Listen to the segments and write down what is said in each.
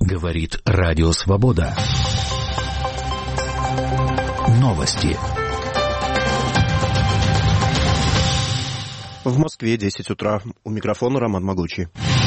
Говорит Радио Свобода. Новости. В Москве 10 утра. У микрофона Роман Могучий.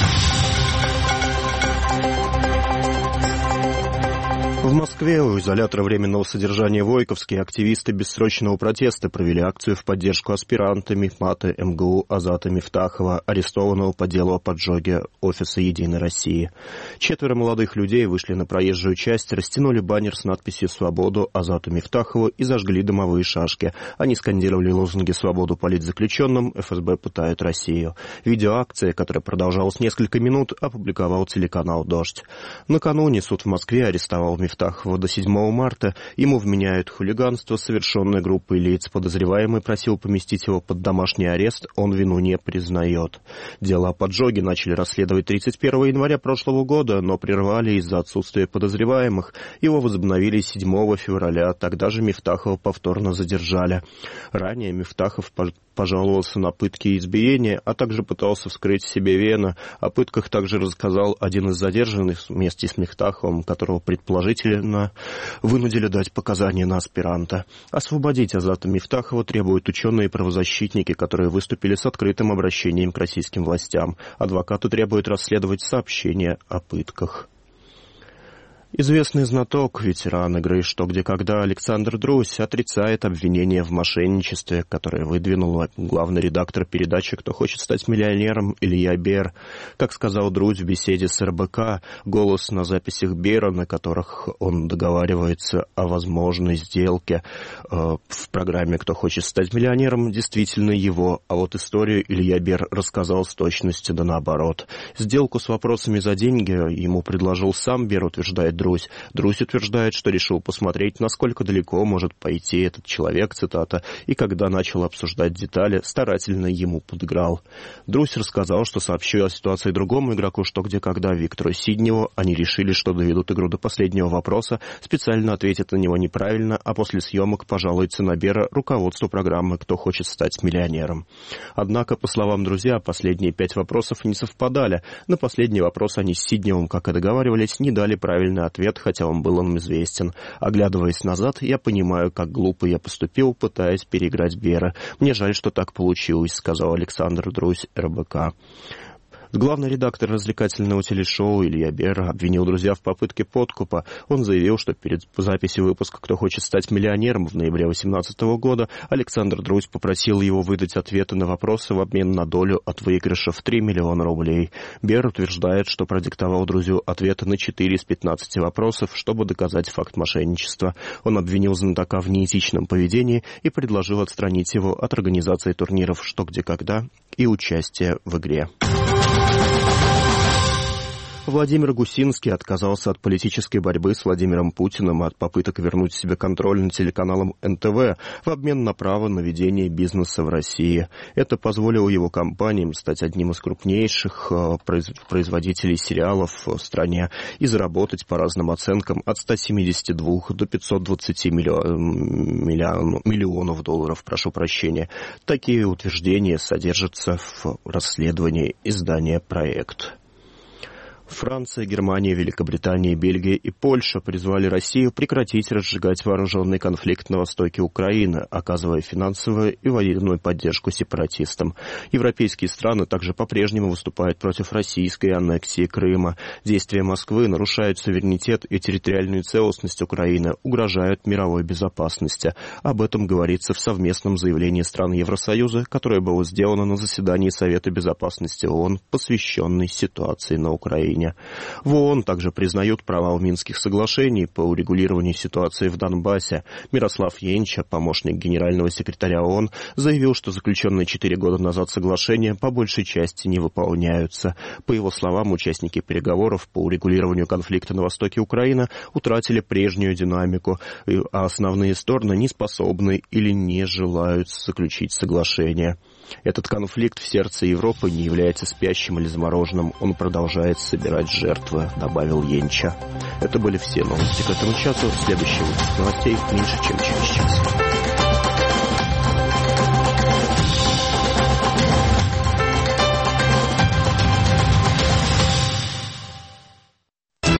В Москве у изолятора временного содержания Войковский активисты бессрочного протеста провели акцию в поддержку аспиранта МИФМАТа МГУ Азата Мифтахова, арестованного по делу о поджоге офиса «Единой России». 4 молодых людей вышли на проезжую часть, растянули баннер с надписью «Свободу Азату Мифтахову» и зажгли дымовые шашки. Они скандировали лозунги «Свободу политзаключенным», «ФСБ пытают Россию». Видео акции, которая продолжалась несколько минут, опубликовал телеканал «Дождь». Накануне суд в Москве арестовал Мифтахова до 7 марта. Ему вменяют хулиганство, совершенное группой лиц. Подозреваемый просил поместить его под домашний арест. Он вину не признает. Дело о поджоге начали расследовать 31 января прошлого года, но прервали из-за отсутствия подозреваемых. Его возобновили 7 февраля. Тогда же Мифтахова повторно задержали. Ранее Мифтахов пожаловался на пытки и избиения, а также пытался вскрыть себе вены. О пытках также рассказал один из задержанных вместе с Мифтаховым, которого предположительно вынудили дать показания на аспиранта. Освободить Азата Мифтахова требуют ученые и правозащитники, которые выступили с открытым обращением к российским властям. Адвокаты требуют расследовать сообщения о пытках. Известный знаток, ветеран игры «Что, где, когда» Александр Друзь отрицает обвинение в мошенничестве, которое выдвинул главный редактор передачи «Кто хочет стать миллионером» Илья Бер. Как сказал Друзь в беседе с РБК, голос на записях Бера, на которых он договаривается о возможной сделке в программе «Кто хочет стать миллионером», действительно его, а вот историю Илья Бер рассказал с точностью да наоборот. Сделку с вопросами за деньги ему предложил сам Бер, утверждает Друзь. Друзь утверждает, что решил посмотреть, насколько далеко может пойти этот человек, цитата, и когда начал обсуждать детали, старательно ему подыграл. Друзь рассказал, что сообщил о ситуации другому игроку «Что, где, когда» Виктору Сидневу. Они решили, что доведут игру до последнего вопроса, специально ответят на него неправильно, а после съемок пожалуются на Бера руководству программы «Кто хочет стать миллионером». Однако, по словам Друзья, последние 5 вопросов не совпадали. На последний вопрос они с Сидневым, как и договаривались, не дали правильный ответ, хотя он был им известен. Оглядываясь назад, я понимаю, как глупо я поступил, пытаясь переиграть Бера. Мне жаль, что так получилось, сказал Александр Друзь РБК. Главный редактор развлекательного телешоу Илья Бер обвинил Друзья в попытке подкупа. Он заявил, что перед записью выпуска «Кто хочет стать миллионером» в ноябре 2018 года Александр Друзь попросил его выдать ответы на вопросы в обмен на долю от выигрыша в 3 миллиона рублей. Бер утверждает, что продиктовал Друзю ответы на 4 из 15 вопросов, чтобы доказать факт мошенничества. Он обвинил знатока в неэтичном поведении и предложил отстранить его от организации турниров «Что, где, когда» и участия в игре. Владимир Гусинский отказался от политической борьбы с Владимиром Путиным и от попыток вернуть себе контроль над телеканалом НТВ в обмен на право на ведение бизнеса в России. Это позволило его компаниям стать одним из крупнейших производителей сериалов в стране и заработать, по разным оценкам, от 172 до 520 миллионов долларов. Прошу прощения. Такие утверждения содержатся в расследовании издания «Проект». Франция, Германия, Великобритания, Бельгия и Польша призвали Россию прекратить разжигать вооруженный конфликт на востоке Украины, оказывая финансовую и военную поддержку сепаратистам. Европейские страны также по-прежнему выступают против российской аннексии Крыма. Действия Москвы нарушают суверенитет и территориальную целостность Украины, угрожают мировой безопасности. Об этом говорится в совместном заявлении стран Евросоюза, которое было сделано на заседании Совета безопасности ООН, посвященной ситуации на Украине. В ООН также признают провал Минских соглашений по урегулированию ситуации в Донбассе. Мирослав Енча, помощник генерального секретаря ООН, заявил, что заключенные 4 года назад соглашения по большей части не выполняются. По его словам, участники переговоров по урегулированию конфликта на востоке Украины утратили прежнюю динамику, а основные стороны не способны или не желают заключить соглашение. Этот конфликт в сердце Европы не является спящим или замороженным. Он продолжает собирать жертвы, добавил Енча. Это были все новости к этому часу. Следующий выпуск новостей меньше, чем через час.